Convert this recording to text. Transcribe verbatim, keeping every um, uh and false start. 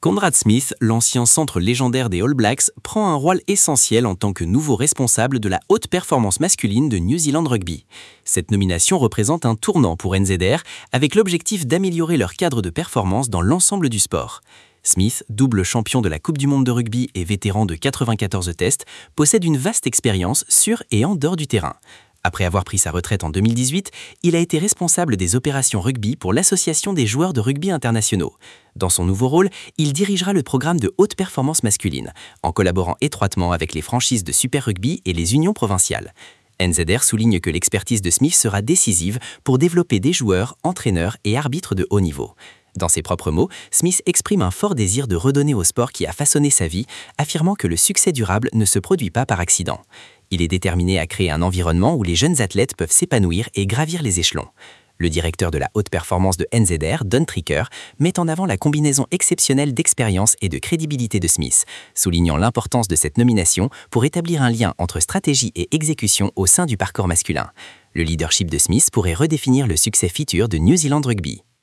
Conrad Smith, l'ancien centre légendaire des All Blacks, prend un rôle essentiel en tant que nouveau responsable de la haute performance masculine de New Zealand Rugby. Cette nomination représente un tournant pour N Z R, avec l'objectif d'améliorer leur cadre de performance dans l'ensemble du sport. Smith, double champion de la Coupe du monde de rugby et vétéran de quatre-vingt-quatorze tests, possède une vaste expérience sur et en dehors du terrain. Après avoir pris sa retraite en deux mille dix-huit, il a été responsable des opérations rugby pour l'Association des joueurs de rugby internationaux. Dans son nouveau rôle, il dirigera le programme de haute performance masculine, en collaborant étroitement avec les franchises de Super Rugby et les unions provinciales. N Z R souligne que l'expertise de Smith sera décisive pour développer des joueurs, entraîneurs et arbitres de haut niveau. Dans ses propres mots, Smith exprime un fort désir de redonner au sport qui a façonné sa vie, affirmant que le succès durable ne se produit pas par accident. Il est déterminé à créer un environnement où les jeunes athlètes peuvent s'épanouir et gravir les échelons. Le directeur de la haute performance de N Z R, Don Tricker, met en avant la combinaison exceptionnelle d'expérience et de crédibilité de Smith, soulignant l'importance de cette nomination pour établir un lien entre stratégie et exécution au sein du parcours masculin. Le leadership de Smith pourrait redéfinir le succès futur de New Zealand Rugby.